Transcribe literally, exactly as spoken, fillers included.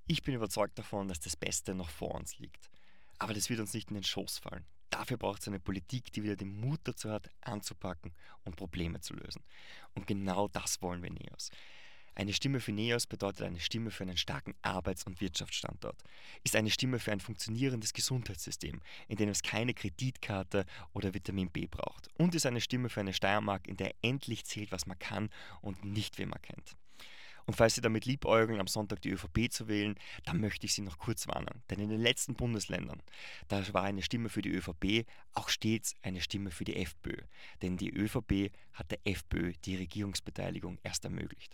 Ich bin überzeugt davon, dass das Beste noch vor uns liegt. Aber das wird uns nicht in den Schoß fallen. Dafür braucht es eine Politik, die wieder den Mut dazu hat, anzupacken und Probleme zu lösen. Und genau das wollen wir Neos. Eine Stimme für Neos bedeutet eine Stimme für einen starken Arbeits- und Wirtschaftsstandort, ist eine Stimme für ein funktionierendes Gesundheitssystem, in dem es keine Kreditkarte oder Vitamin B braucht, und ist eine Stimme für eine Steiermark, in der endlich zählt, was man kann und nicht, wen man kennt. Und falls Sie damit liebäugeln, am Sonntag die ÖVP zu wählen, dann möchte ich Sie noch kurz warnen. Denn in den letzten Bundesländern, da war eine Stimme für die ÖVP auch stets eine Stimme für die FPÖ. Denn die ÖVP hat der FPÖ die Regierungsbeteiligung erst ermöglicht.